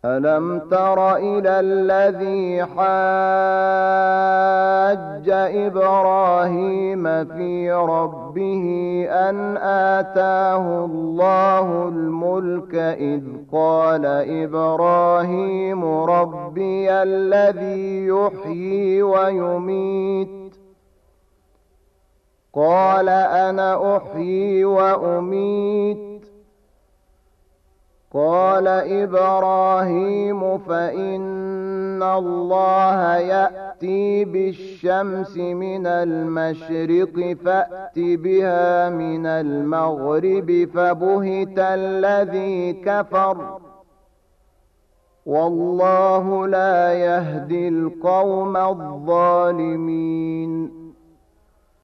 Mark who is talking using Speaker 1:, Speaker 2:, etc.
Speaker 1: ألم تر إلى الذي حاج إبراهيم في ربه أن آتاه الله الملك إذ قال إبراهيم ربي الذي يحيي ويميت قال أنا أحيي وأميت قال إبراهيم فإن الله يأتي بالشمس من المشرق فأت بها من المغرب فبهت الذي كفر والله لا يهدي القوم الظالمين